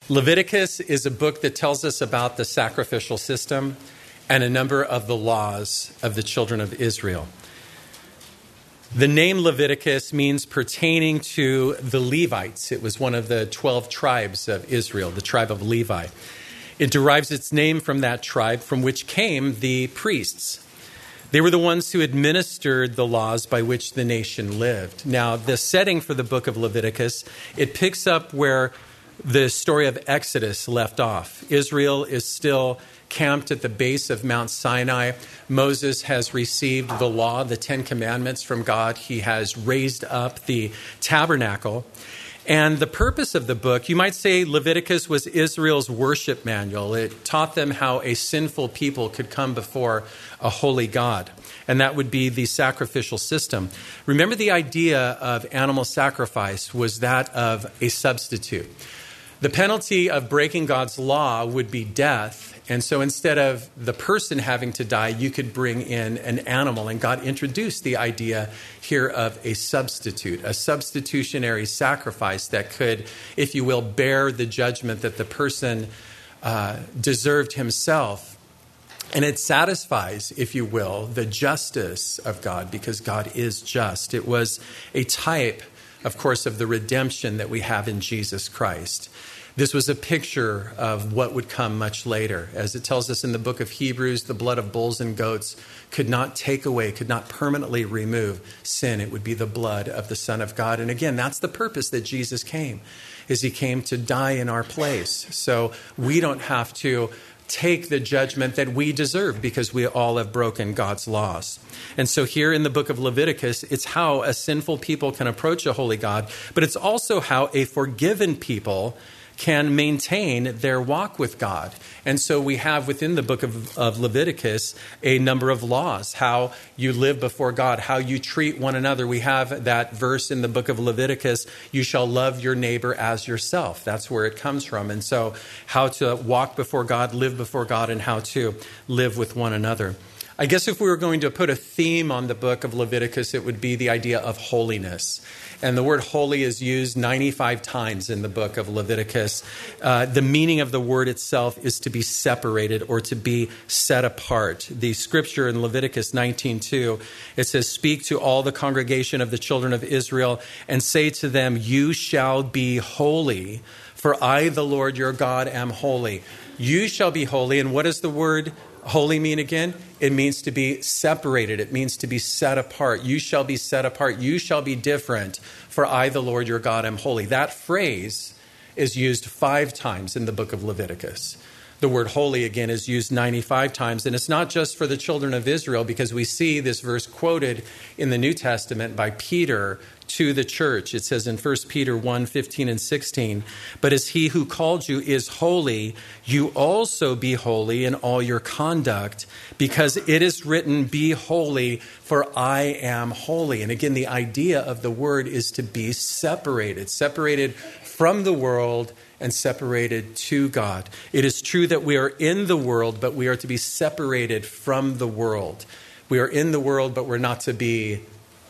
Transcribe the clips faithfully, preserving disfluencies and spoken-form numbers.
Leviticus is a book that tells us about the sacrificial system and a number of the laws of the children of Israel. The name Leviticus means pertaining to the Levites. It was one of the twelve tribes of Israel, the tribe of Levi. It derives its name from that tribe from which came the priests. They were the ones who administered the laws by which the nation lived. Now, the setting for the book of Leviticus, it picks up where the story of Exodus left off. Israel is still camped at the base of Mount Sinai. Moses has received the law, the Ten Commandments from God. He has raised up the tabernacle. And the purpose of the book, you might say Leviticus was Israel's worship manual. It taught them how a sinful people could come before a holy God. And that would be the sacrificial system. Remember, the idea of animal sacrifice was that of a substitute. The penalty of breaking God's law would be death. And so instead of the person having to die, you could bring in an animal. And God introduced the idea here of a substitute, a substitutionary sacrifice that could, if you will, bear the judgment that the person uh, deserved himself. And it satisfies, if you will, the justice of God, because God is just. It was a type, of course, of the redemption that we have in Jesus Christ. This was a picture of what would come much later. As it tells us in the book of Hebrews, the blood of bulls and goats could not take away, could not permanently remove sin. It would be the blood of the Son of God. And again, that's the purpose that Jesus came, is he came to die in our place. So we don't have to take the judgment that we deserve because we all have broken God's laws. And so here in the book of Leviticus, it's how a sinful people can approach a holy God, but it's also how a forgiven people can maintain their walk with God. And so we have within the book of, of Leviticus a number of laws, how you live before God, how you treat one another. We have that verse in the book of Leviticus, you shall love your neighbor as yourself. That's where it comes from. And so how to walk before God, live before God, and how to live with one another. I guess if we were going to put a theme on the book of Leviticus, it would be the idea of holiness. And the word holy is used ninety-five times in the book of Leviticus. Uh, the meaning of the word itself is to be separated or to be set apart. The scripture in Leviticus nineteen two, it says, "Speak to all the congregation of the children of Israel and say to them, you shall be holy, for I, the Lord your God, am holy." You shall be holy. And what does the word holy mean again? It means to be separated. It means to be set apart. You shall be set apart. You shall be different. For I, the Lord your God, am holy. That phrase is used five times in the book of Leviticus. The word holy, again, is used ninety-five times. And it's not just for the children of Israel, because we see this verse quoted in the New Testament by Peter to the church. It says in First Peter one, fifteen and sixteen, "But as he who called you is holy, you also be holy in all your conduct, because it is written, be holy, for I am holy." And again, the idea of the word is to be separated, separated from the world and separated to God. It is true that we are in the world, but we are to be separated from the world. We are in the world, but we're not to be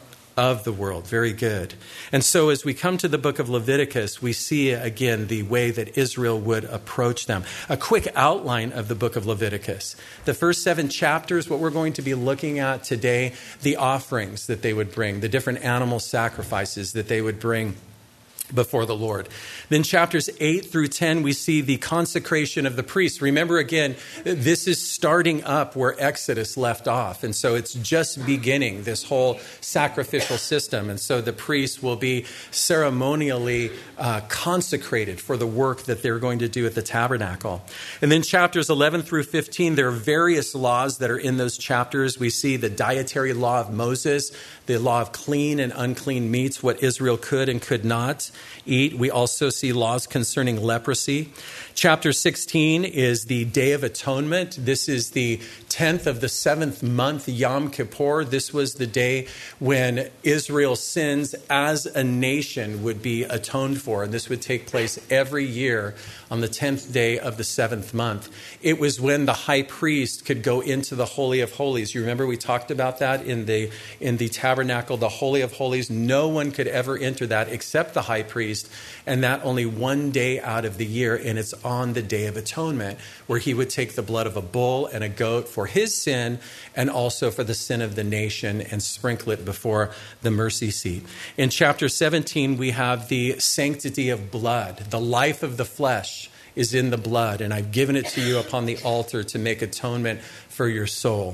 of the world. Very good. And so as we come to the book of Leviticus, we see again the way that Israel would approach them. A quick outline of the book of Leviticus. The first seven chapters, what we're going to be looking at today, the offerings that they would bring, the different animal sacrifices that they would bring before the Lord. Then chapters eight through ten, we see the consecration of the priests. Remember again, this is starting up where Exodus left off. And so it's just beginning this whole sacrificial system. And so the priests will be ceremonially uh, consecrated for the work that they're going to do at the tabernacle. And then chapters eleven through fifteen, there are various laws that are in those chapters. We see the dietary law of Moses, the law of clean and unclean meats, what Israel could and could not eat. We also see laws concerning leprosy. Chapter sixteen is the Day of Atonement. This is the tenth of the seventh month, Yom Kippur. This was the day when Israel's sins as a nation would be atoned for. And this would take place every year on the tenth day of the seventh month. It was when the high priest could go into the Holy of Holies. You remember we talked about that in the in the tabernacle, the Holy of Holies. No one could ever enter that except the high priest, and that only one day out of the year, and it's on the Day of Atonement, where he would take the blood of a bull and a goat for his sin and also for the sin of the nation and sprinkle it before the mercy seat. In chapter seventeen, we have the sanctity of blood. The life of the flesh is in the blood, and I've given it to you upon the altar to make atonement for your soul.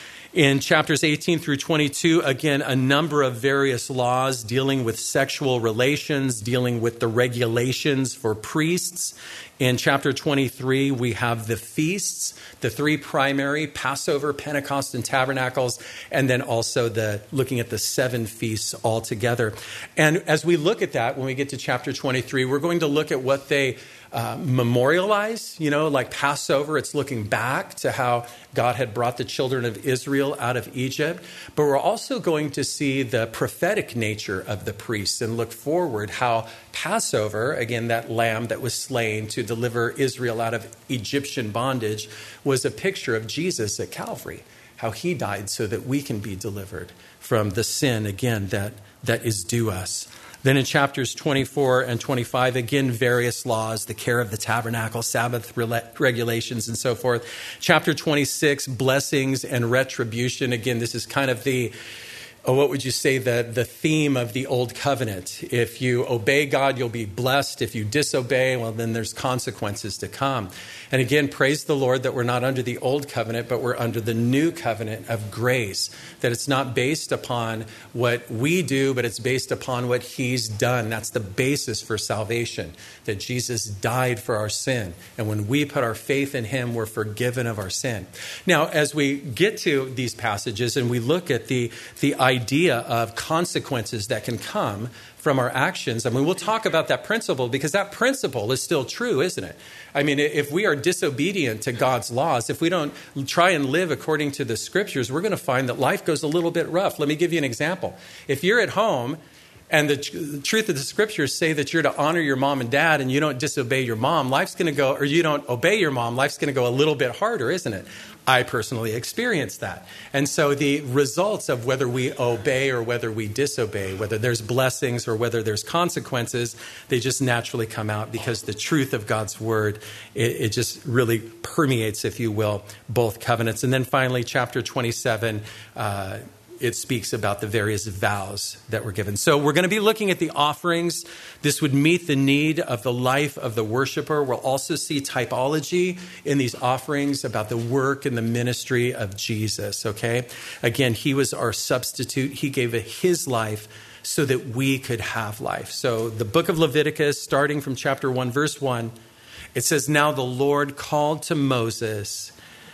In chapters eighteen through twenty-two, again, a number of various laws dealing with sexual relations, dealing with the regulations for priests. In chapter twenty-three, we have the feasts, the three primary, Passover, Pentecost, and Tabernacles, and then also the looking at the seven feasts altogether. And as we look at that, when we get to chapter twenty-three, we're going to look at what they Uh, memorialize, you know, like Passover. It's looking back to how God had brought the children of Israel out of Egypt. But we're also going to see the prophetic nature of the priests and look forward how Passover, again, that lamb that was slain to deliver Israel out of Egyptian bondage, was a picture of Jesus at Calvary, how he died so that we can be delivered from the sin, again, that that is due us. Then in chapters twenty-four and twenty-five, again, various laws, the care of the tabernacle, Sabbath regulations, and so forth. Chapter twenty-six, blessings and retribution. Again, this is kind of the, oh, what would you say, the, the theme of the Old Covenant. If you obey God, you'll be blessed. If you disobey, well, then there's consequences to come. And again, praise the Lord that we're not under the Old Covenant, but we're under the New Covenant of grace, that it's not based upon what we do, but it's based upon what he's done. That's the basis for salvation, that Jesus died for our sin. And when we put our faith in him, we're forgiven of our sin. Now, as we get to these passages and we look at the, the idea of consequences that can come from our actions, I mean, we'll talk about that principle because that principle is still true, isn't it? I mean, if we are disobedient to God's laws, if we don't try and live according to the scriptures, we're going to find that life goes a little bit rough. Let me give you an example. If you're at home and the, tr- the truth of the scriptures say that you're to honor your mom and dad and you don't disobey your mom, life's going to go, or you don't obey your mom, life's going to go a little bit harder, isn't it? I personally experienced that. And so the results of whether we obey or whether we disobey, whether there's blessings or whether there's consequences, they just naturally come out because the truth of God's word, it, it just really permeates, if you will, both covenants. And then finally, chapter twenty-seven, uh, it speaks about the various vows that were given. So we're going to be looking at the offerings. This would meet the need of the life of the worshiper. We'll also see typology in these offerings about the work and the ministry of Jesus, okay? Again, he was our substitute. He gave his life so that we could have life. So the book of Leviticus, starting from chapter one, verse one, it says, "Now the Lord called to Moses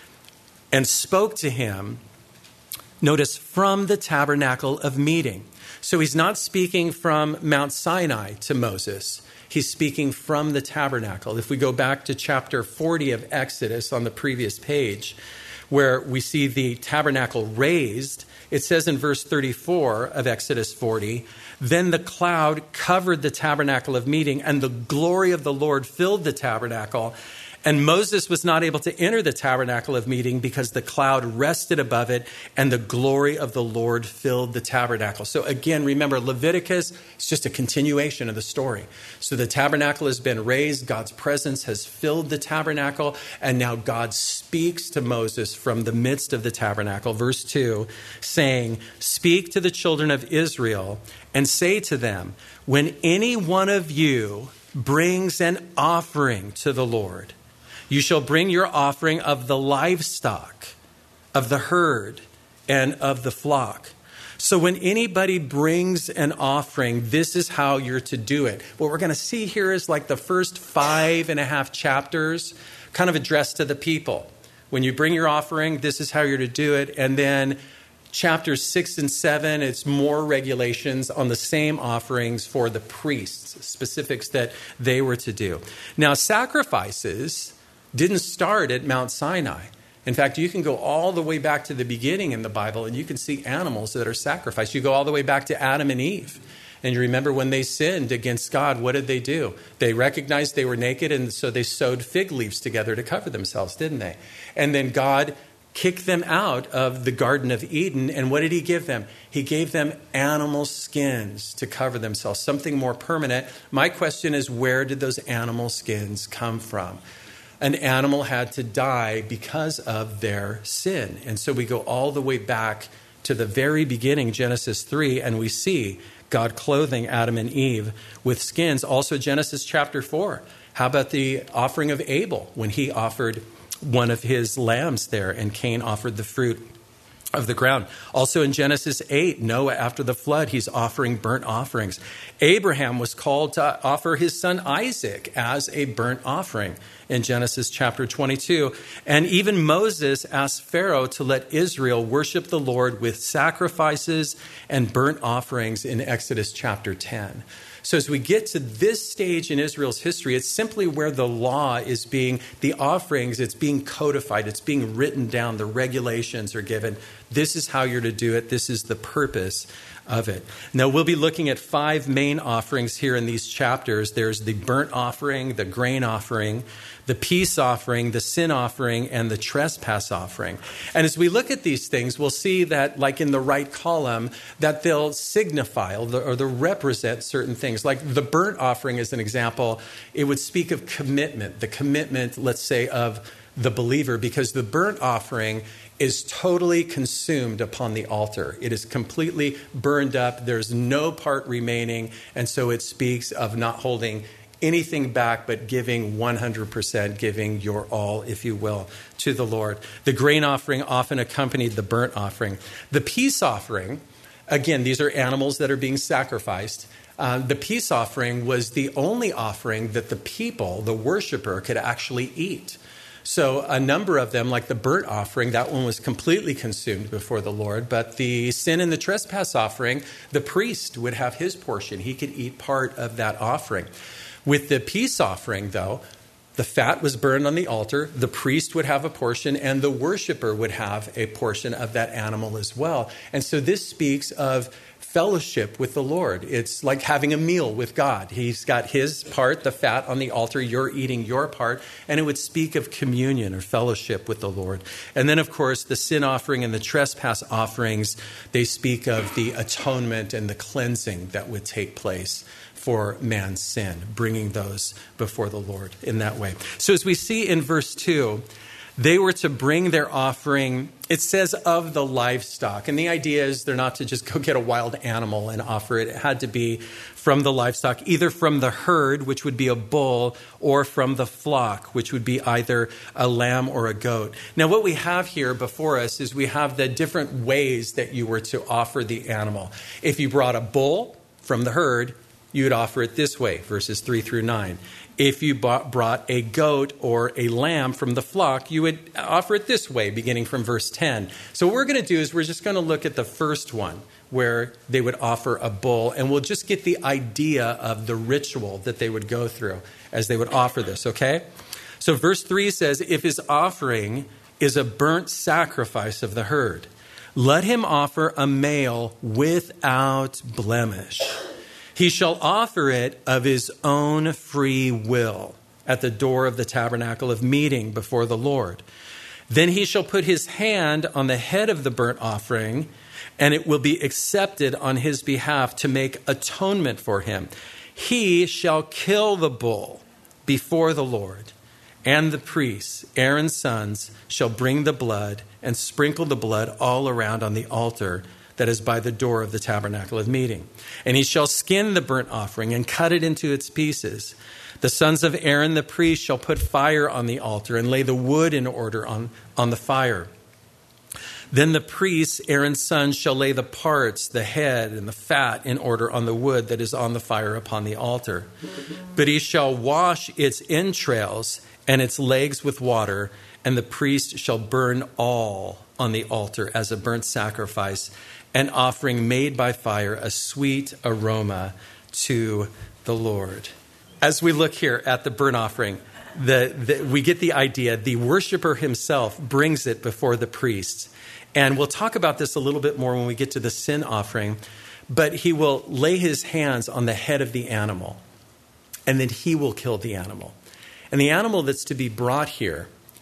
and spoke to him," notice, "from the tabernacle of meeting." So he's not speaking from Mount Sinai to Moses. He's speaking from the tabernacle. If we go back to chapter forty of Exodus on the previous page, where we see the tabernacle raised, it says in verse thirty-four of Exodus forty, "Then the cloud covered the tabernacle of meeting, and the glory of the Lord filled the tabernacle. And Moses was not able to enter the tabernacle of meeting because the cloud rested above it and the glory of the Lord filled the tabernacle." So again, remember, Leviticus is just a continuation of the story. So the tabernacle has been raised. God's presence has filled the tabernacle. And now God speaks to Moses from the midst of the tabernacle. Verse two, saying, "Speak to the children of Israel and say to them, when any one of you brings an offering to the Lord, you shall bring your offering of the livestock, of the herd, and of the flock." So when anybody brings an offering, this is how you're to do it. What we're going to see here is like the first five and a half chapters kind of addressed to the people. When you bring your offering, this is how you're to do it. And then chapters six and seven, it's more regulations on the same offerings for the priests, specifics that they were to do. Now, sacrifices didn't start at Mount Sinai. In fact, you can go all the way back to the beginning in the Bible and you can see animals that are sacrificed. You go all the way back to Adam and Eve. And you remember when they sinned against God, what did they do? They recognized they were naked, and so they sewed fig leaves together to cover themselves, didn't they? And then God kicked them out of the Garden of Eden. And what did he give them? He gave them animal skins to cover themselves, something more permanent. My question is, where did those animal skins come from? An animal had to die because of their sin. And so we go all the way back to the very beginning, Genesis three, and we see God clothing Adam and Eve with skins. Also Genesis chapter four. How about the offering of Abel when he offered one of his lambs there and Cain offered the fruit of the ground? Also in Genesis eight, Noah, after the flood, he's offering burnt offerings. Abraham was called to offer his son Isaac as a burnt offering in Genesis chapter twenty-two. And even Moses asked Pharaoh to let Israel worship the Lord with sacrifices and burnt offerings in Exodus chapter ten. So as we get to this stage in Israel's history, it's simply where the law is being, the offerings, it's being codified, it's being written down, the regulations are given. This is how you're to do it. This is the purpose of it. Now, we'll be looking at five main offerings here in these chapters. There's the burnt offering, the grain offering, the peace offering, the sin offering, and the trespass offering. And as we look at these things, we'll see that, like in the right column, that they'll signify or they'll represent certain things. Like the burnt offering is an example. It would speak of commitment, the commitment, let's say, of the believer, because the burnt offering is totally consumed upon the altar. It is completely burned up. There's no part remaining. And so it speaks of not holding anything back, but giving one hundred percent, giving your all, if you will, to the Lord. The grain offering often accompanied the burnt offering. The peace offering, again, these are animals that are being sacrificed. Uh, the peace offering was the only offering that the people, the worshiper, could actually eat. So a number of them, like the burnt offering, that one was completely consumed before the Lord. But the sin and the trespass offering, the priest would have his portion. He could eat part of that offering. With the peace offering, though, the fat was burned on the altar. The priest would have a portion, and the worshiper would have a portion of that animal as well. And so this speaks of fellowship with the Lord. It's like having a meal with God. He's got his part, the fat on the altar. You're eating your part. And it would speak of communion or fellowship with the Lord. And then, of course, the sin offering and the trespass offerings, they speak of the atonement and the cleansing that would take place for man's sin, bringing those before the Lord in that way. So as we see in verse two, they were to bring their offering, it says, of the livestock. And the idea is they're not to just go get a wild animal and offer it. It had to be from the livestock, either from the herd, which would be a bull, or from the flock, which would be either a lamb or a goat. Now, what we have here before us is we have the different ways that you were to offer the animal. If you brought a bull from the herd, you would offer it this way, verses three through nine. If you bought, brought a goat or a lamb from the flock, you would offer it this way, beginning from verse ten. So what we're going to do is we're just going to look at the first one, where they would offer a bull, and we'll just get the idea of the ritual that they would go through as they would offer this, okay? So verse three says, if his offering is a burnt sacrifice of the herd, let him offer a male without blemish. He shall offer it of his own free will at the door of the tabernacle of meeting before the Lord. Then he shall put his hand on the head of the burnt offering, and it will be accepted on his behalf to make atonement for him. He shall kill the bull before the Lord, and the priests, Aaron's sons, shall bring the blood and sprinkle the blood all around on the altar that is by the door of the tabernacle of meeting. And he shall skin the burnt offering and cut it into its pieces. The sons of Aaron the priest shall put fire on the altar and lay the wood in order on, on the fire. Then the priests, Aaron's sons, shall lay the parts, the head and the fat in order on the wood that is on the fire upon the altar. But he shall wash its entrails and its legs with water, and the priest shall burn all on the altar as a burnt sacrifice, an offering made by fire, a sweet aroma to the Lord. As we look here at the burnt offering, the, the, we get the idea. The worshiper himself brings it before the priests. And we'll talk about this a little bit more when we get to the sin offering. But he will lay his hands on the head of the animal, and then he will kill the animal. And the animal that's to be brought here,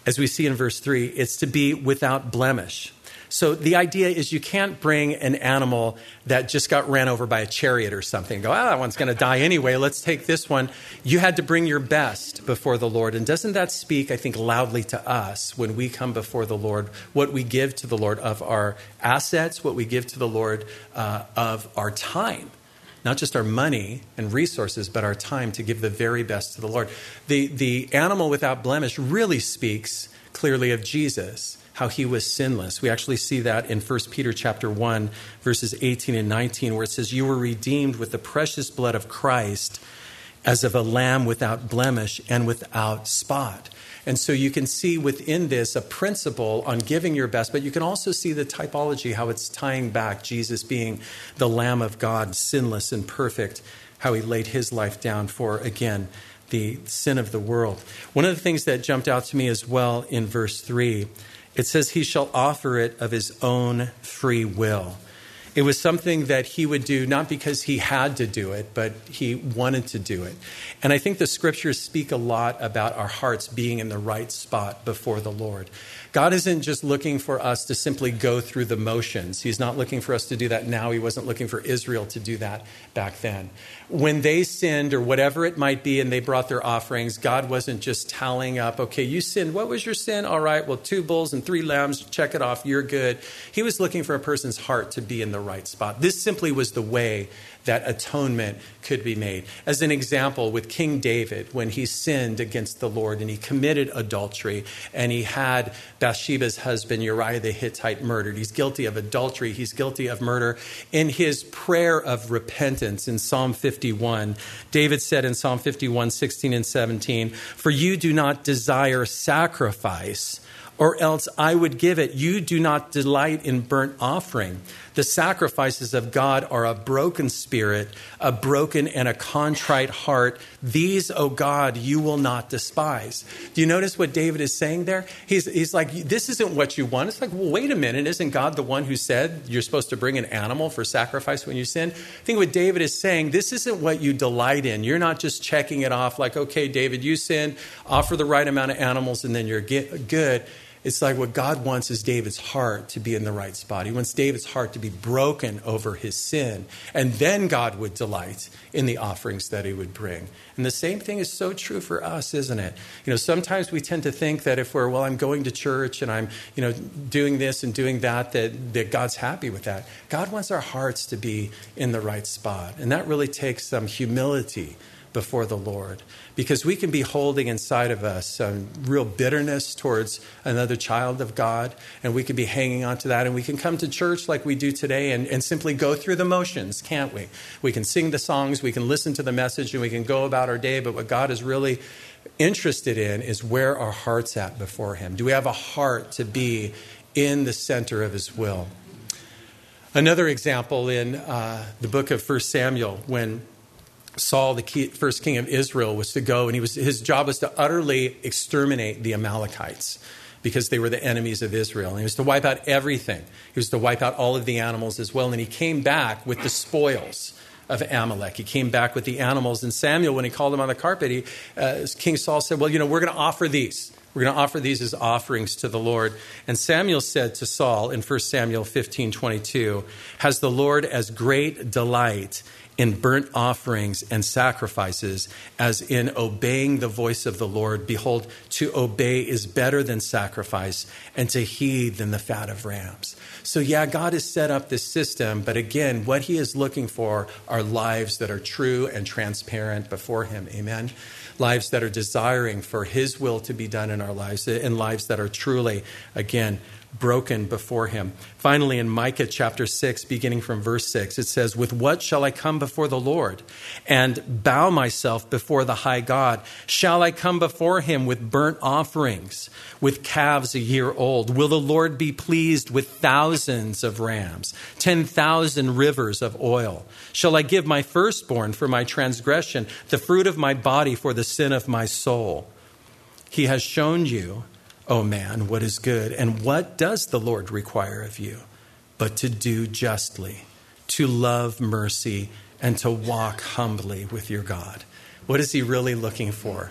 as we see in verse three, it's to be without blemish. So the idea is you can't bring an animal that just got ran over by a chariot or something and go, ah, that one's going to die anyway. Let's take this one. You had to bring your best before the Lord. And doesn't that speak, I think, loudly to us when we come before the Lord, what we give to the Lord of our assets, what we give to the Lord uh, of our time? Not just our money and resources, but our time to give the very best to the Lord. The, the animal without blemish really speaks clearly of Jesus, how he was sinless. We actually see that in First Peter chapter one, verses eighteen and nineteen, where it says, you were redeemed with the precious blood of Christ as of a lamb without blemish and without spot. And so you can see within this a principle on giving your best, but you can also see the typology, how it's tying back Jesus being the Lamb of God, sinless and perfect, how he laid his life down for, again, the sin of the world. One of the things that jumped out to me as well in verse three, it says he shall offer it of his own free will. It was something that he would do not because he had to do it, but he wanted to do it. And I think the scriptures speak a lot about our hearts being in the right spot before the Lord. God isn't just looking for us to simply go through the motions. He's not looking for us to do that now. He wasn't looking for Israel to do that back then. When they sinned or whatever it might be and they brought their offerings, God wasn't just tallying up, okay, you sinned. What was your sin? All right, well, two bulls and three lambs. Check it off. You're good. He was looking for a person's heart to be in the right spot. This simply was the way that atonement could be made. As an example, with King David, when he sinned against the Lord and he committed adultery and he had Bathsheba's husband Uriah the Hittite murdered. He's guilty of adultery. He's guilty of murder. In his prayer of repentance in Psalm fifty-one, David said in Psalm fifty-one, sixteen and seventeen, for you do not desire sacrifice, or else I would give it. You do not delight in burnt offering. The sacrifices of God are a broken spirit, a broken and a contrite heart. These, O God, you will not despise. Do you notice what David is saying there? He's, he's like, this isn't what you want. It's like, well, wait a minute. Isn't God the one who said you're supposed to bring an animal for sacrifice when you sin? I think what David is saying, this isn't what you delight in. You're not just checking it off like, okay, David, you sinned, offer the right amount of animals, and then you're good. It's like what God wants is David's heart to be in the right spot. He wants David's heart to be broken over his sin. And then God would delight in the offerings that he would bring. And the same thing is so true for us, isn't it? You know, sometimes we tend to think that if we're, well, I'm going to church and I'm, you know, doing this and doing that, that, that God's happy with that. God wants our hearts to be in the right spot. And that really takes some humility before the Lord, because we can be holding inside of us some real bitterness towards another child of God, and we can be hanging on to that, and we can come to church like we do today and, and simply go through the motions, can't we? We can sing the songs, we can listen to the message, and we can go about our day, but what God is really interested in is where our heart's at before him. Do we have a heart to be in the center of his will? Another example in uh, the book of First Samuel, when Saul, the key, first king of Israel, was to go, and he was his job was to utterly exterminate the Amalekites because they were the enemies of Israel. And he was to wipe out everything. He was to wipe out all of the animals as well. And he came back with the spoils of Amalek. He came back with the animals. And Samuel, when he called him on the carpet, he, uh, King Saul said, well, you know, we're going to offer these. We're going to offer these as offerings to the Lord. And Samuel said to Saul in First Samuel fifteen twenty-two, has the Lord as great delight in burnt offerings and sacrifices as in obeying the voice of the Lord? Behold, to obey is better than sacrifice, and to heed than the fat of rams. So yeah, God has set up this system, but again, what he is looking for are lives that are true and transparent before him. Amen. Lives that are desiring for his will to be done in our lives, and lives that are truly, again, broken before him. Finally, in Micah chapter six, beginning from verse six, it says, with what shall I come before the Lord and bow myself before the high God? Shall I come before him with burnt offerings, with calves a year old? Will the Lord be pleased with thousands of rams, ten thousand rivers of oil? Shall I give my firstborn for my transgression, the fruit of my body for the sin of my soul? He has shown you, O man, what is good, and what does the Lord require of you? But to do justly, to love mercy, and to walk humbly with your God. What is he really looking for?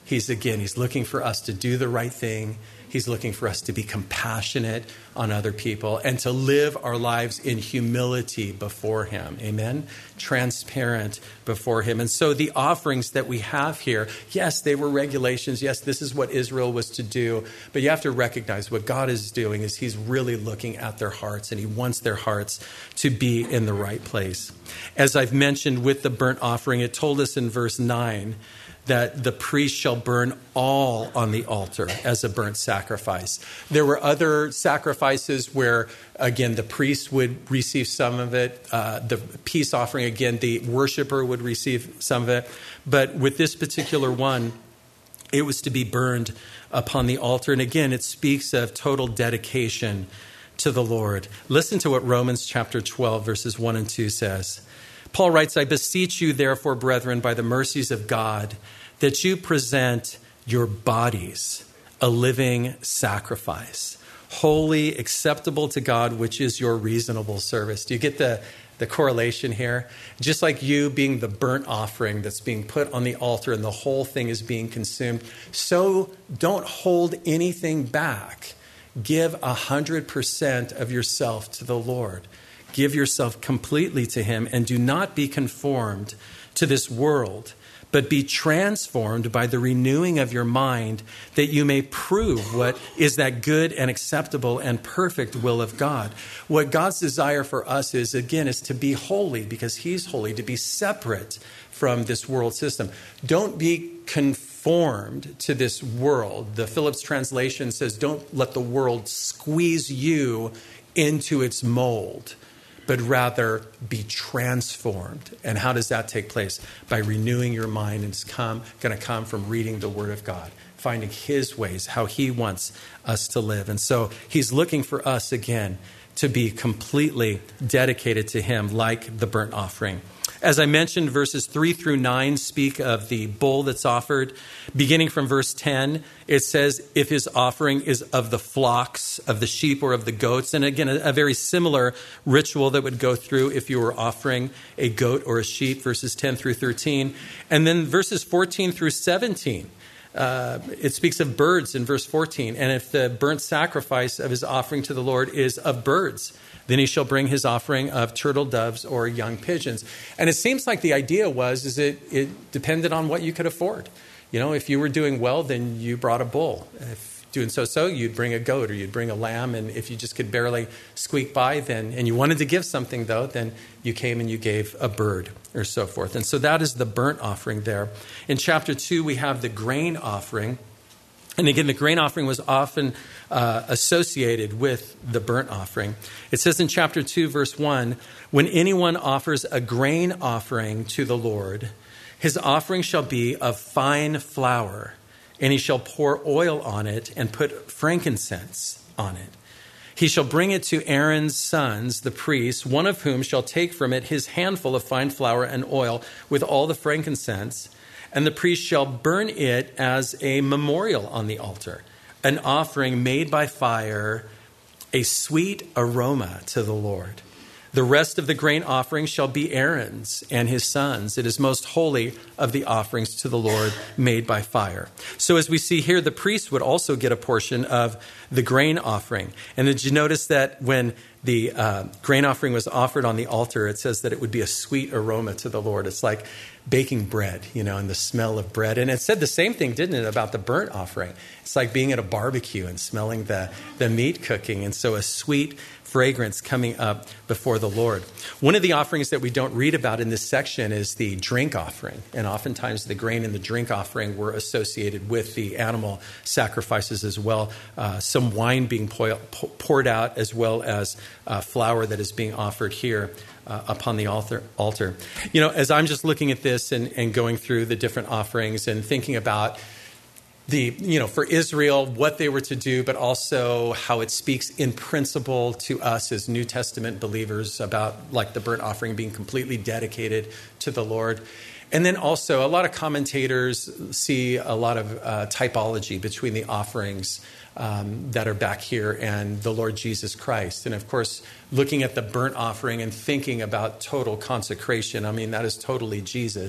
He's, again, he's looking for us to do the right thing. He's looking for us to be compassionate on other people and to live our lives in humility before him. Amen? Transparent before him. And so the offerings that we have here, yes, they were regulations. Yes, this is what Israel was to do. But you have to recognize what God is doing is he's really looking at their hearts, and he wants their hearts to be in the right place. As I've mentioned with the burnt offering, it told us in verse nine that the priest shall burn all on the altar as a burnt sacrifice. There were other sacrifices where, again, the priest would receive some of it. Uh, the peace offering, again, the worshiper would receive some of it. But with this particular one, it was to be burned upon the altar. And again, it speaks of total dedication to the Lord. Listen to what Romans chapter twelve, verses one and two says. Paul writes, I beseech you, therefore, brethren, by the mercies of God, that you present your bodies a living sacrifice, holy, acceptable to God, which is your reasonable service. Do you get the, the correlation here? Just like you being the burnt offering that's being put on the altar and the whole thing is being consumed, so don't hold anything back. Give one hundred percent of yourself to the Lord. Give yourself completely to him, and do not be conformed to this world, but be transformed by the renewing of your mind, that you may prove what is that good and acceptable and perfect will of God. What God's desire for us is, again, is to be holy because he's holy, to be separate from this world system. Don't be conformed to this world. The Phillips translation says, don't let the world squeeze you into its mold, but rather be transformed. And how does that take place? By renewing your mind, and it's come, going to come from reading the Word of God, finding his ways, how he wants us to live. And so he's looking for us, again, to be completely dedicated to him, like the burnt offering. As I mentioned, verses three through nine speak of the bull that's offered. Beginning from verse ten, it says, if his offering is of the flocks, of the sheep, or of the goats. And again, a, a very similar ritual that would go through if you were offering a goat or a sheep, verses ten through thirteen. And then verses fourteen through seventeen. Uh, it speaks of birds in verse fourteen. And if the burnt sacrifice of his offering to the Lord is of birds, then he shall bring his offering of turtle doves or young pigeons. And it seems like the idea was, is it, it depended on what you could afford. You know, if you were doing well, then you brought a bull. If doing so-so, you'd bring a goat or you'd bring a lamb. And if you just could barely squeak by, then, and you wanted to give something, though, then you came and you gave a bird or so forth. And so that is the burnt offering there. In chapter two, we have the grain offering. And again, the grain offering was often uh, associated with the burnt offering. It says in chapter two, verse one, when anyone offers a grain offering to the Lord, his offering shall be of fine flour, and he shall pour oil on it and put frankincense on it. He shall bring it to Aaron's sons, the priests, one of whom shall take from it his handful of fine flour and oil with all the frankincense, and the priest shall burn it as a memorial on the altar, an offering made by fire, a sweet aroma to the Lord. The rest of the grain offering shall be Aaron's and his sons. It is most holy of the offerings to the Lord made by fire. So as we see here, the priest would also get a portion of the grain offering. And did you notice that when the uh, grain offering was offered on the altar, it says that it would be a sweet aroma to the Lord. It's like baking bread, you know, and the smell of bread. And it said the same thing, didn't it, about the burnt offering? It's like being at a barbecue and smelling the, the meat cooking. And so a sweet fragrance coming up before the Lord. One of the offerings that we don't read about in this section is the drink offering. And oftentimes the grain and the drink offering were associated with the animal sacrifices as well. Uh, some wine being po- poured out, as well as uh, flour that is being offered here uh, upon the altar. altar. You know, as I'm just looking at this and, and going through the different offerings and thinking about the, you know, for Israel, what they were to do, but also how it speaks in principle to us as New Testament believers about like the burnt offering being completely dedicated to the Lord. And then also a lot of commentators see a lot of uh, typology between the offerings um, that are back here and the Lord Jesus Christ. And of course, looking at the burnt offering and thinking about total consecration, I mean, that is totally Jesus.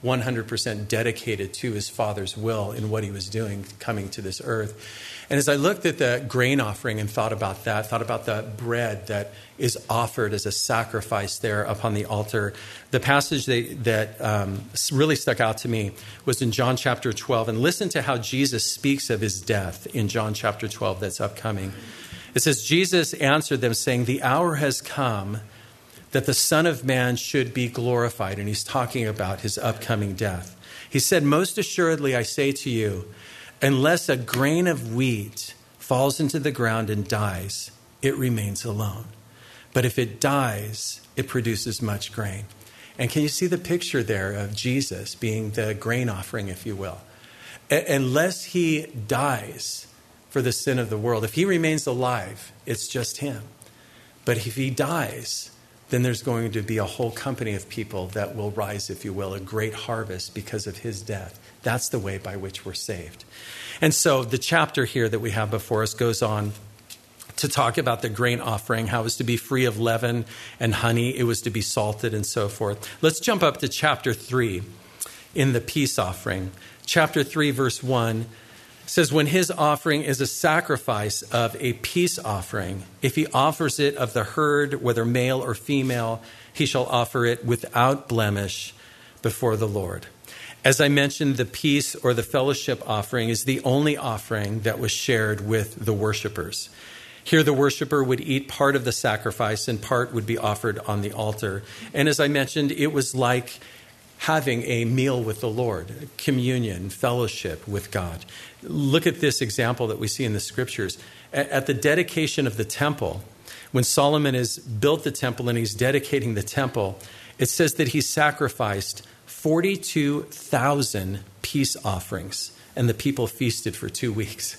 one hundred percent dedicated to his Father's will in what he was doing, coming to this earth. And as I looked at the grain offering and thought about that, thought about the bread that is offered as a sacrifice there upon the altar, the passage that, that um, really stuck out to me was in John chapter twelve. And listen to how Jesus speaks of his death in John chapter twelve that's upcoming. It says, Jesus answered them saying, "The hour has come that the Son of Man should be glorified." And he's talking about his upcoming death. He said, "Most assuredly, I say to you, unless a grain of wheat falls into the ground and dies, it remains alone. But if it dies, it produces much grain." And can you see the picture there of Jesus being the grain offering, if you will? A- unless he dies for the sin of the world, if he remains alive, it's just him. But if he dies, then there's going to be a whole company of people that will rise, if you will, a great harvest because of his death. That's the way by which we're saved. And so the chapter here that we have before us goes on to talk about the grain offering, how it was to be free of leaven and honey, it was to be salted and so forth. Let's jump up to chapter three in the peace offering. Chapter three, verse one says, "When his offering is a sacrifice of a peace offering, if he offers it of the herd, whether male or female, he shall offer it without blemish before the Lord." As I mentioned, the peace or the fellowship offering is the only offering that was shared with the worshipers. Here, the worshiper would eat part of the sacrifice and part would be offered on the altar. And as I mentioned, it was like having a meal with the Lord, communion, fellowship with God. Look at this example that we see in the scriptures. At the dedication of the temple, when Solomon has built the temple and he's dedicating the temple, it says that he sacrificed forty-two thousand peace offerings, and the people feasted for two weeks.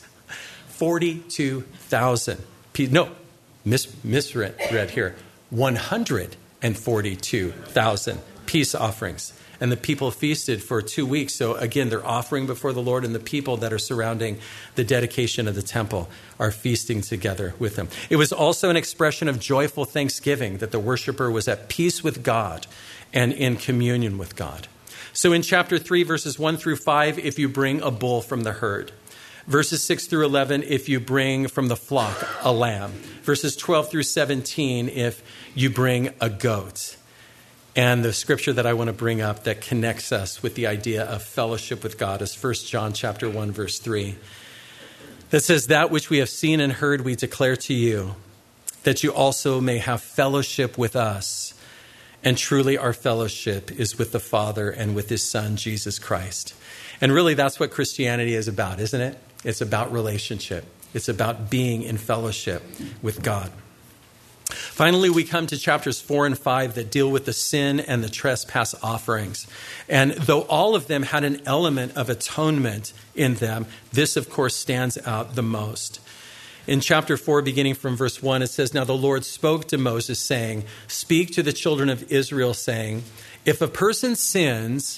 forty-two thousand. No, mis- misread read here. one hundred forty-two thousand peace offerings. And the people feasted for two weeks. So again, they're offering before the Lord, and the people that are surrounding the dedication of the temple are feasting together with him. It was also an expression of joyful thanksgiving that the worshiper was at peace with God and in communion with God. So in chapter three, verses one through five, if you bring a bull from the herd. Verses six through eleven, if you bring from the flock a lamb. Verses twelve through seventeen, if you bring a goat. And the scripture that I want to bring up that connects us with the idea of fellowship with God is First John chapter one, verse three. That says, "That which we have seen and heard we declare to you, that you also may have fellowship with us. And truly our fellowship is with the Father and with his Son, Jesus Christ." And really that's what Christianity is about, isn't it? It's about relationship. It's about being in fellowship with God. Finally, we come to chapters four and five that deal with the sin and the trespass offerings. And though all of them had an element of atonement in them, this, of course, stands out the most. In chapter four, beginning from verse one, it says, "Now the Lord spoke to Moses, saying, 'Speak to the children of Israel, saying, if a person sins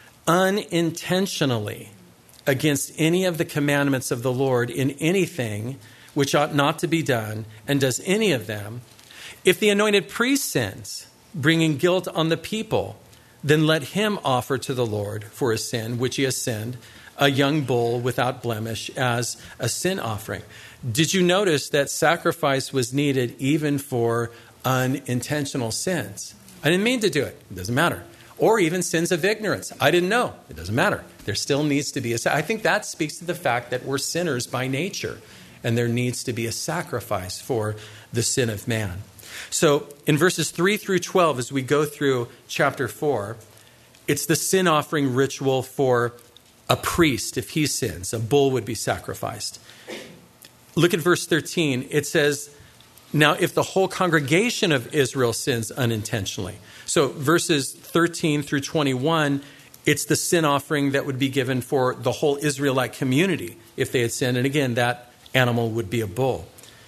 unintentionally against any of the commandments of the Lord in anything which ought not to be done, and does any of them, if the anointed priest sins, bringing guilt on the people, then let him offer to the Lord for his sin, which he has sinned, a young bull without blemish as a sin offering.'" Did you notice that sacrifice was needed even for unintentional sins? I didn't mean to do it. It doesn't matter. Or even sins of ignorance. I didn't know. It doesn't matter. There still needs to be a... I think that speaks to the fact that we're sinners by nature, and there needs to be a sacrifice for the sin of man. So in verses three through twelve, as we go through chapter four, it's the sin offering ritual for a priest. If he sins, a bull would be sacrificed. Look at verse thirteen. It says, "Now if the whole congregation of Israel sins unintentionally." So verses thirteen through twenty-one, it's the sin offering that would be given for the whole Israelite community if they had sinned. And again, that animal would be a bull.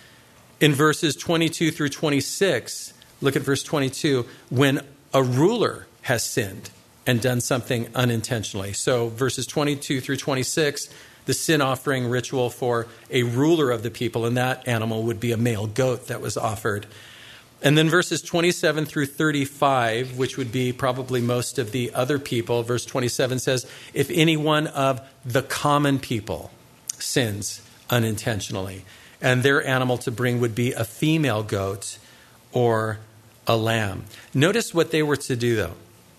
In verses twenty-two through twenty-six, look at verse twenty-two, when a ruler has sinned and done something unintentionally. So verses twenty-two through twenty-six, the sin offering ritual for a ruler of the people, and that animal would be a male goat that was offered. And then verses twenty-seven through thirty-five, which would be probably most of the other people, verse twenty-seven says, if any one of the common people sins unintentionally, and their animal to bring would be a female goat or a lamb. Notice what they were to do, though.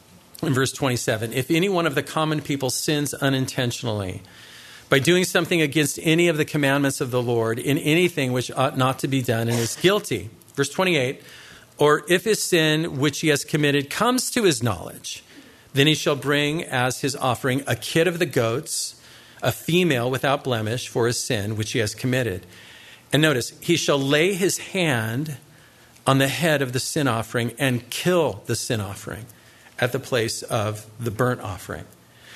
In verse twenty-seven, if any one of the common people sins unintentionally by doing something against any of the commandments of the Lord in anything which ought not to be done and is guilty. Verse twenty-eight, or if his sin which he has committed comes to his knowledge, then he shall bring as his offering a kid of the goats, a female without blemish for his sin which he has committed. And notice, he shall lay his hand on the head of the sin offering and kill the sin offering at the place of the burnt offering.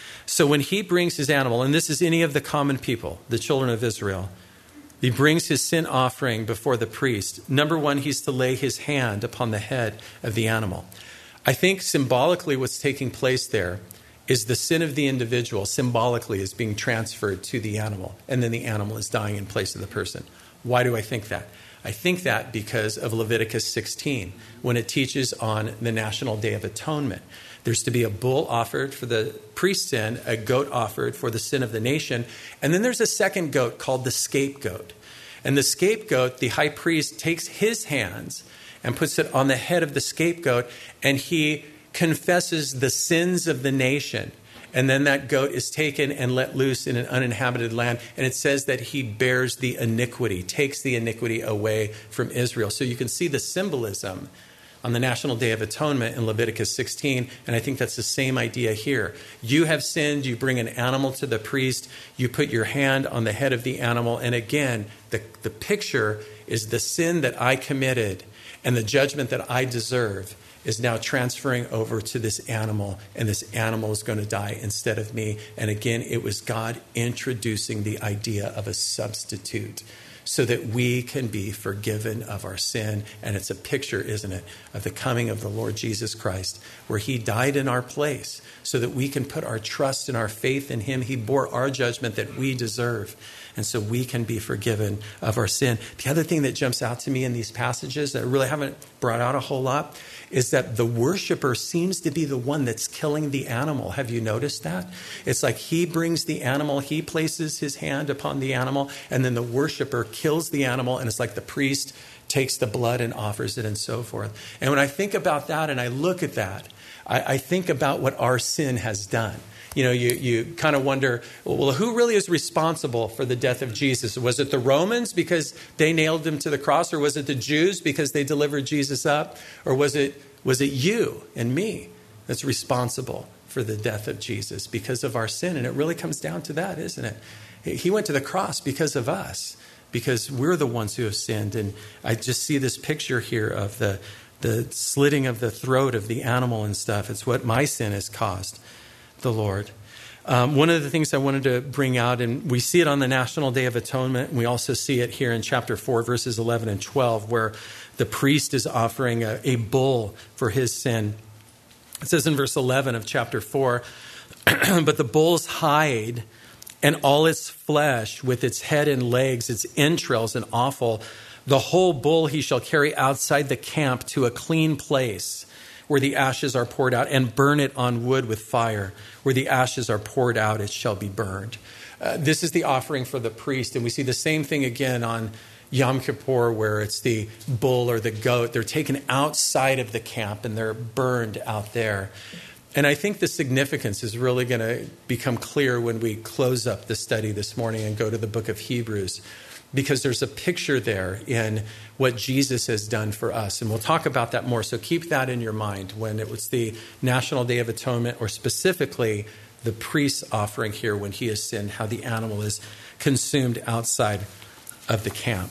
So when he brings his animal, and this is any of the common people, the children of Israel, he brings his sin offering before the priest. Number one, he's to lay his hand upon the head of the animal. I think symbolically what's taking place there is the sin of the individual symbolically is being transferred to the animal, and then the animal is dying in place of the person. Why do I think that? I think that because of Leviticus sixteen, when it teaches on the National Day of Atonement. There's to be a bull offered for the priest's sin, a goat offered for the sin of the nation, and then there's a second goat called the scapegoat. And the scapegoat, the high priest takes his hands and puts it on the head of the scapegoat, and he confesses the sins of the nation. And then that goat is taken and let loose in an uninhabited land. And it says that he bears the iniquity, takes the iniquity away from Israel. So you can see the symbolism on the National Day of Atonement in Leviticus sixteen. And I think that's the same idea here. You have sinned. You bring an animal to the priest. You put your hand on the head of the animal. And again, the, the picture is the sin that I committed and the judgment that I deserve is now transferring over to this animal, and this animal is going to die instead of me. And again, it was God introducing the idea of a substitute so that we can be forgiven of our sin. And it's a picture, isn't it, of the coming of the Lord Jesus Christ, where he died in our place so that we can put our trust and our faith in him. He bore our judgment that we deserve. And so we can be forgiven of our sin. The other thing that jumps out to me in these passages that I really haven't brought out a whole lot is that the worshiper seems to be the one that's killing the animal. Have you noticed that? It's like he brings the animal, he places his hand upon the animal, and then the worshiper kills the animal, and it's like the priest takes the blood and offers it and so forth. And when I think about that and I look at that, I, I think about what our sin has done. You know, you, you kind of wonder, well, who really is responsible for the death of Jesus? Was it the Romans because they nailed him to the cross? Or was it the Jews because they delivered Jesus up? Or was it was it you and me that's responsible for the death of Jesus because of our sin? And it really comes down to that, isn't it? He went to the cross because of us, because we're the ones who have sinned. And I just see this picture here of the, the slitting of the throat of the animal and stuff. It's what my sin has caused the Lord. Um, one of the things I wanted to bring out, and we see it on the National Day of Atonement, and we also see it here in chapter four, verses eleven and twelve, where the priest is offering a, a bull for his sin. It says in verse eleven of chapter four, but the bull's hide and all its flesh with its head and legs, its entrails and offal, the whole bull he shall carry outside the camp to a clean place, where the ashes are poured out, and burn it on wood with fire. Where the ashes are poured out, it shall be burned. Uh, this is the offering for the priest. And we see the same thing again on Yom Kippur, where it's the bull or the goat. They're taken outside of the camp and they're burned out there. And I think the significance is really going to become clear when we close up the study this morning and go to the book of Hebrews, because there's a picture there in what Jesus has done for us. And we'll talk about that more. So keep that in your mind when it was the National Day of Atonement, or specifically the priest's offering here when he has sinned, how the animal is consumed outside of the camp.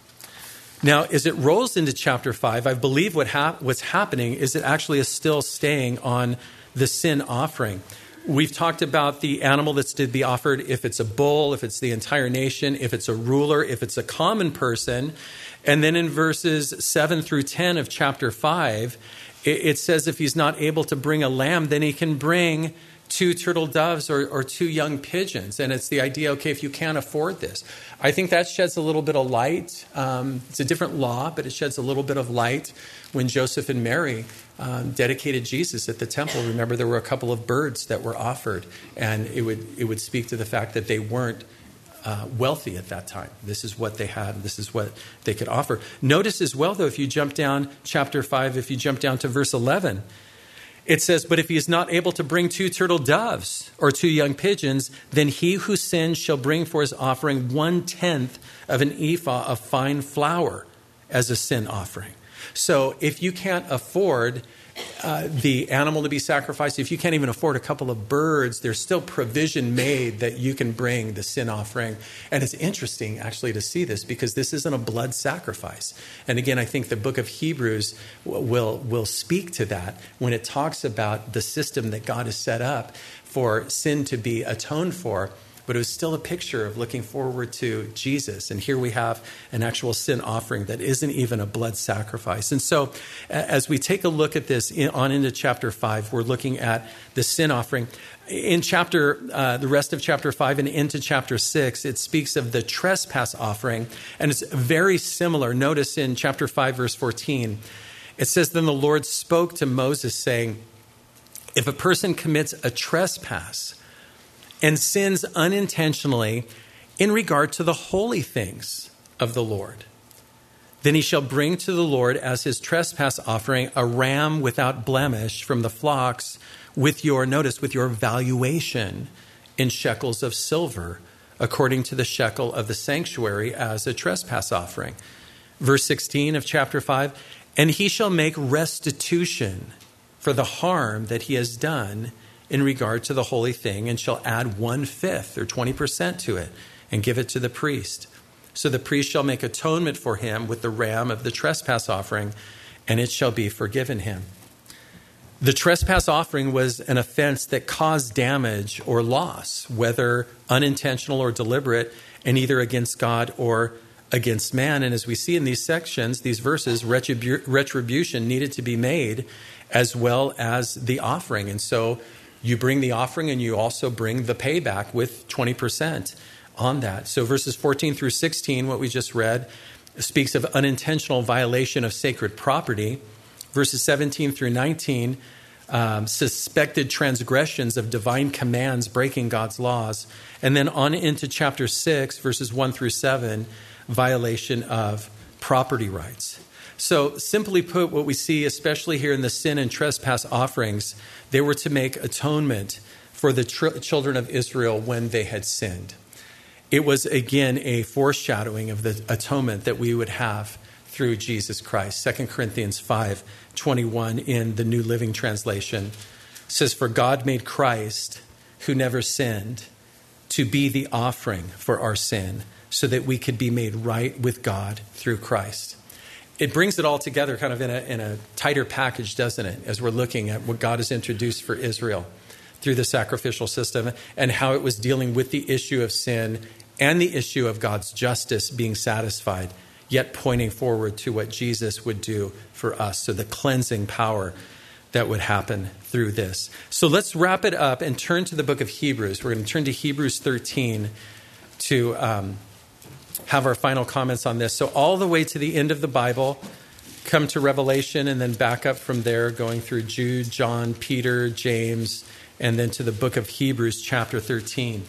Now, as it rolls into chapter five, I believe what hap- what's happening is it actually is still staying on the sin offering. We've talked about the animal that's to be offered, if it's a bull, if it's the entire nation, if it's a ruler, if it's a common person. And then in verses seven through ten of chapter five, it says if he's not able to bring a lamb, then he can bring two turtle doves or, or two young pigeons. And it's the idea, okay, if you can't afford this. I think that sheds a little bit of light. Um, it's a different law, but it sheds a little bit of light when Joseph and Mary um, dedicated Jesus at the temple. Remember, there were a couple of birds that were offered, and it would it would speak to the fact that they weren't uh, wealthy at that time. This is what they had. This is what they could offer. Notice as well, though, if you jump down chapter five, if you jump down to verse eleven, it says, but if he is not able to bring two turtle doves or two young pigeons, then he who sins shall bring for his offering one-tenth of an ephah of fine flour as a sin offering. So if you can't afford uh, the animal to be sacrificed, if you can't even afford a couple of birds, there's still provision made that you can bring the sin offering. And it's interesting, actually, to see this because this isn't a blood sacrifice. And again, I think the book of Hebrews will, will speak to that when it talks about the system that God has set up for sin to be atoned for. But it was still a picture of looking forward to Jesus. And here we have an actual sin offering that isn't even a blood sacrifice. And so as we take a look at this on into chapter five, we're looking at the sin offering. In chapter, uh, the rest of chapter five and into chapter six, it speaks of the trespass offering. And it's very similar. Notice in chapter five, verse fourteen, it says, then the Lord spoke to Moses saying, if a person commits a trespass and sins unintentionally in regard to the holy things of the Lord, then he shall bring to the Lord as his trespass offering a ram without blemish from the flocks with your, notice, with your valuation in shekels of silver, according to the shekel of the sanctuary as a trespass offering. Verse sixteen of chapter five, and he shall make restitution for the harm that he has done in regard to the holy thing, and shall add one-fifth or twenty percent to it and give it to the priest. So the priest shall make atonement for him with the ram of the trespass offering, and it shall be forgiven him. The trespass offering was an offense that caused damage or loss, whether unintentional or deliberate, and either against God or against man. And as we see in these sections, these verses, retribu- retribution needed to be made as well as the offering. And so you bring the offering and you also bring the payback with twenty percent on that. So verses fourteen through sixteen, what we just read, speaks of unintentional violation of sacred property. Verses seventeen through nineteen, um, suspected transgressions of divine commands, breaking God's laws. And then on into chapter six, verses one through seven, violation of property rights. So simply put, what we see, especially here in the sin and trespass offerings, they were to make atonement for the tr- children of Israel when they had sinned. It was, again, a foreshadowing of the atonement that we would have through Jesus Christ. Second Corinthians five twenty-one in the New Living Translation says, for God made Christ, who never sinned, to be the offering for our sin, so that we could be made right with God through Christ. It brings it all together kind of in a, in a tighter package, doesn't it, as we're looking at what God has introduced for Israel through the sacrificial system and how it was dealing with the issue of sin and the issue of God's justice being satisfied, yet pointing forward to what Jesus would do for us. So the cleansing power that would happen through this. So let's wrap it up and turn to the book of Hebrews. We're going to turn to Hebrews thirteen to um, have our final comments on this. So all the way to the end of the Bible, come to Revelation, and then back up from there, going through Jude, John, Peter, James, and then to the book of Hebrews, chapter thirteen.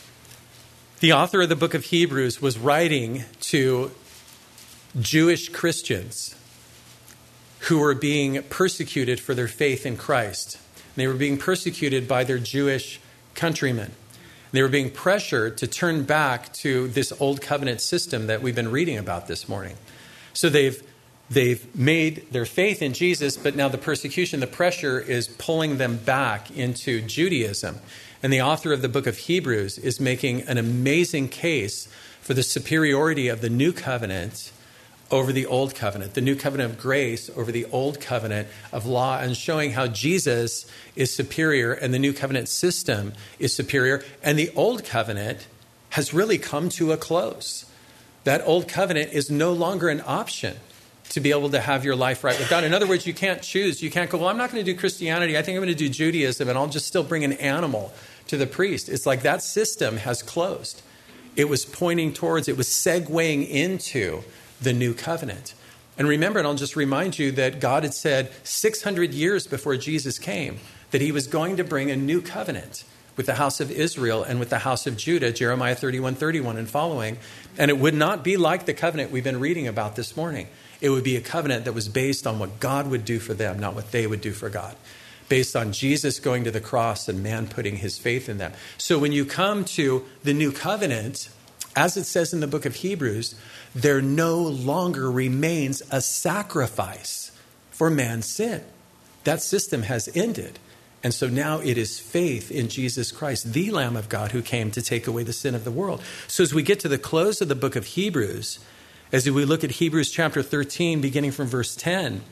The author of the book of Hebrews was writing to Jewish Christians who were being persecuted for their faith in Christ. They were being persecuted by their Jewish countrymen. They were being pressured to turn back to this old covenant system that we've been reading about this morning. So they've they've made their faith in Jesus, but now the persecution, the pressure is pulling them back into Judaism. And the author of the book of Hebrews is making an amazing case for the superiority of the new covenant over the old covenant, the new covenant of grace over the old covenant of law, and showing how Jesus is superior and the new covenant system is superior. And the old covenant has really come to a close. That old covenant is no longer an option to be able to have your life right with God. In other words, you can't choose. You can't go, well, I'm not going to do Christianity. I think I'm going to do Judaism, and I'll just still bring an animal to the priest. It's like that system has closed. It was pointing towards, it was segueing into the new covenant. And remember, and I'll just remind you that God had said six hundred years before Jesus came that he was going to bring a new covenant with the house of Israel and with the house of Judah, Jeremiah thirty-one thirty-one and following. And it would not be like the covenant we've been reading about this morning. It would be a covenant that was based on what God would do for them, not what they would do for God. Based on Jesus going to the cross and man putting his faith in them. So when you come to the new covenant, as it says in the book of Hebrews, there no longer remains a sacrifice for man's sin. That system has ended. And so now it is faith in Jesus Christ, the Lamb of God who came to take away the sin of the world. So as we get to the close of the book of Hebrews, as we look at Hebrews chapter thirteen, beginning from verse ten,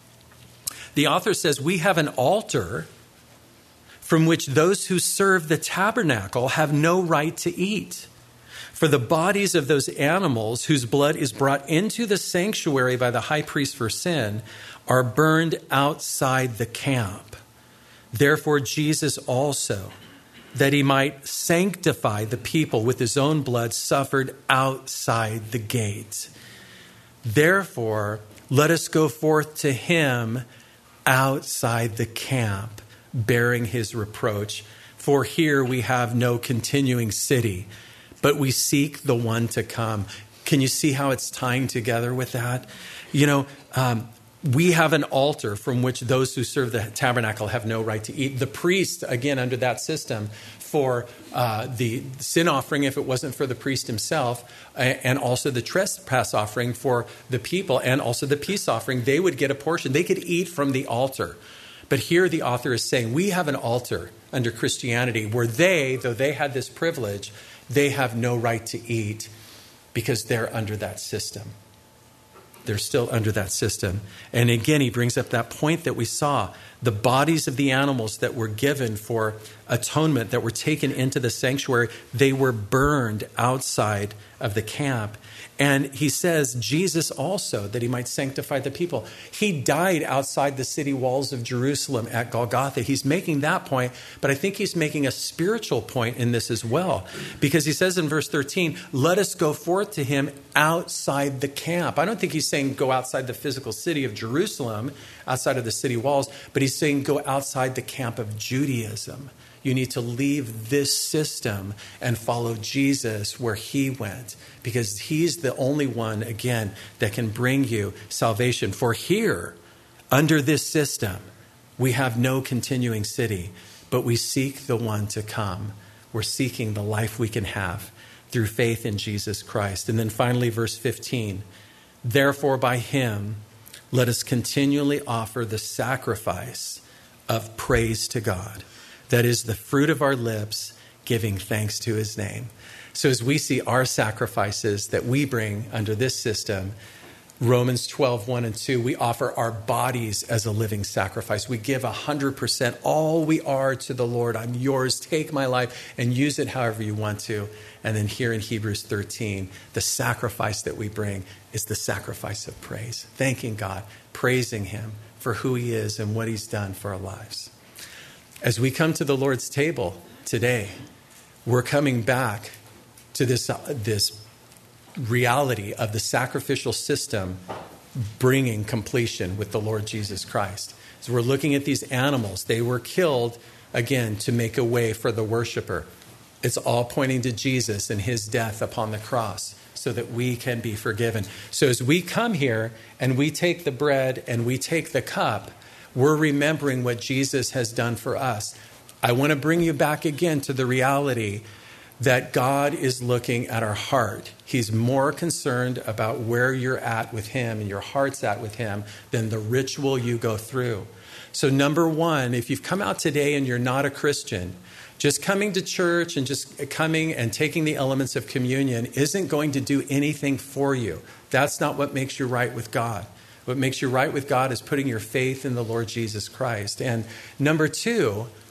the author says, we have an altar from which those who serve the tabernacle have no right to eat. For the bodies of those animals whose blood is brought into the sanctuary by the high priest for sin are burned outside the camp. Therefore, Jesus also, that he might sanctify the people with his own blood, suffered outside the gates. Therefore, let us go forth to him outside the camp, bearing his reproach. For here we have no continuing city, but we seek the one to come. Can you see how it's tying together with that? You know, um, we have an altar from which those who serve the tabernacle have no right to eat. The priest, again, under that system, for uh, the sin offering, if it wasn't for the priest himself, and also the trespass offering for the people, and also the peace offering, they would get a portion. They could eat from the altar. But here the author is saying, we have an altar under Christianity where they, though they had this privilege, they have no right to eat because they're under that system. They're still under that system. And again, he brings up that point that we saw. The bodies of the animals that were given for atonement, that were taken into the sanctuary, they were burned outside of the camp. And he says, Jesus also, that he might sanctify the people. He died outside the city walls of Jerusalem at Golgotha. He's making that point, but I think he's making a spiritual point in this as well. Because he says in verse thirteen, let us go forth to him outside the camp. I don't think he's saying go outside the physical city of Jerusalem, outside of the city walls, but he's saying go outside the camp of Judaism. You need to leave this system and follow Jesus where he went, because he's the only one, again, that can bring you salvation. For here, under this system, we have no continuing city, but we seek the one to come. We're seeking the life we can have through faith in Jesus Christ. And then finally, verse fifteen, therefore by him, let us continually offer the sacrifice of praise to God. That is the fruit of our lips, giving thanks to his name. So as we see our sacrifices that we bring under this system, Romans twelve, one and two, we offer our bodies as a living sacrifice. We give one hundred percent all we are to the Lord. I'm yours. Take my life and use it however you want to. And then here in Hebrews thirteen, the sacrifice that we bring is the sacrifice of praise. Thanking God, praising him for who he is and what he's done for our lives. As we come to the Lord's table today, we're coming back to this, uh, this reality of the sacrificial system bringing completion with the Lord Jesus Christ. So we're looking at these animals. They were killed, again, to make a way for the worshiper. It's all pointing to Jesus and his death upon the cross so that we can be forgiven. So as we come here and we take the bread and we take the cup, we're remembering what Jesus has done for us. I want to bring you back again to the reality that God is looking at our heart. He's more concerned about where you're at with him and your heart's at with him than the ritual you go through. So number one, if you've come out today and you're not a Christian, just coming to church and just coming and taking the elements of communion isn't going to do anything for you. That's not what makes you right with God. What makes you right with God is putting your faith in the Lord Jesus Christ. And number two,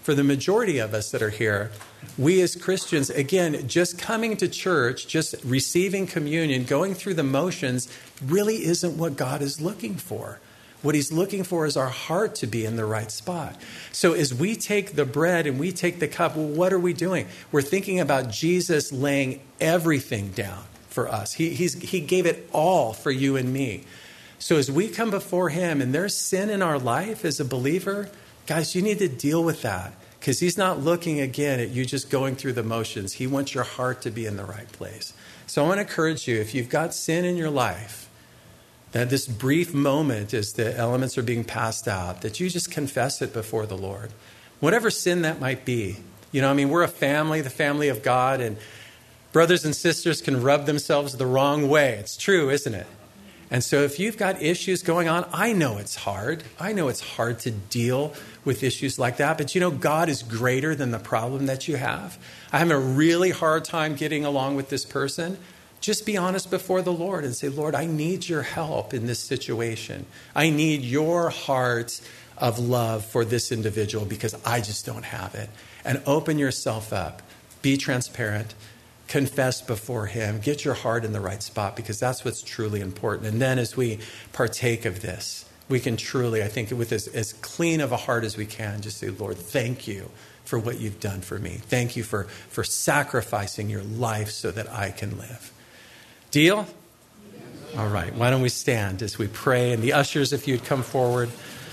for the majority of us that are here, we as Christians, again, just coming to church, just receiving communion, going through the motions, really isn't what God is looking for. What he's looking for is our heart to be in the right spot. So as we take the bread and we take the cup, well, what are we doing? We're thinking about Jesus laying everything down for us. He, he's, he gave it all for you and me. So as we come before him and there's sin in our life as a believer, guys, you need to deal with that, because he's not looking again at you just going through the motions. He wants your heart to be in the right place. So I want to encourage you, if you've got sin in your life, that this brief moment as the elements are being passed out, that you just confess it before the Lord. Whatever sin that might be. You know, I mean, we're a family, the family of God, and brothers and sisters can rub themselves the wrong way. It's true, isn't it? And so if you've got issues going on, I know it's hard. I know it's hard to deal with issues like that. But you know, God is greater than the problem that you have. I'm having a really hard time getting along with this person. Just be honest before the Lord and say, Lord, I need your help in this situation. I need your heart of love for this individual because I just don't have it. And open yourself up. Be transparent. Confess before him. Get your heart in the right spot, because that's what's truly important. And then as we partake of this, we can truly, I think, with as, as clean of a heart as we can, just say, Lord, thank you for what you've done for me. Thank you for, for sacrificing your life so that I can live. Deal? All right. Why don't we stand as we pray? And the ushers, if you'd come forward.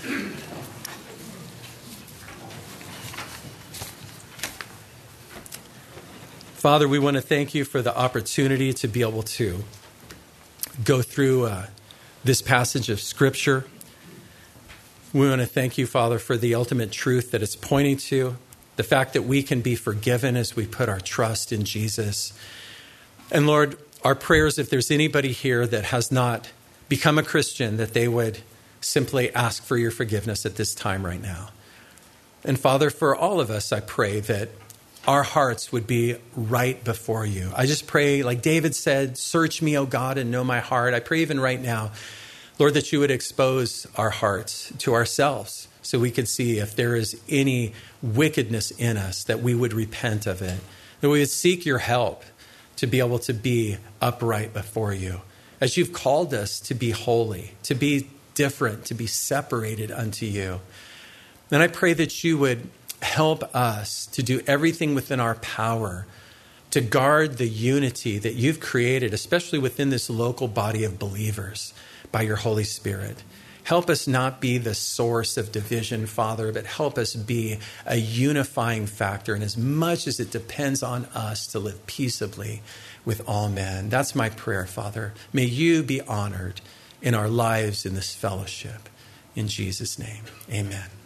Father, we want to thank you for the opportunity to be able to go through uh, this passage of Scripture. We want to thank you, Father, for the ultimate truth that it's pointing to, the fact that we can be forgiven as we put our trust in Jesus. And Lord, our prayers, if there's anybody here that has not become a Christian, that they would simply ask for your forgiveness at this time right now. And Father, for all of us, I pray that our hearts would be right before you. I just pray, like David said, search me, O God, and know my heart. I pray even right now, Lord, that you would expose our hearts to ourselves so we could see if there is any wickedness in us, that we would repent of it, that we would seek your help to be able to be upright before you. As you've called us to be holy, to be different, to be separated unto you. And I pray that you would help us to do everything within our power to guard the unity that you've created, especially within this local body of believers, by your Holy Spirit. Help us not be the source of division, Father, but help us be a unifying factor. And as much as it depends on us to live peaceably with all men, that's my prayer, Father. May you be honored in our lives in this fellowship. In Jesus' name, amen.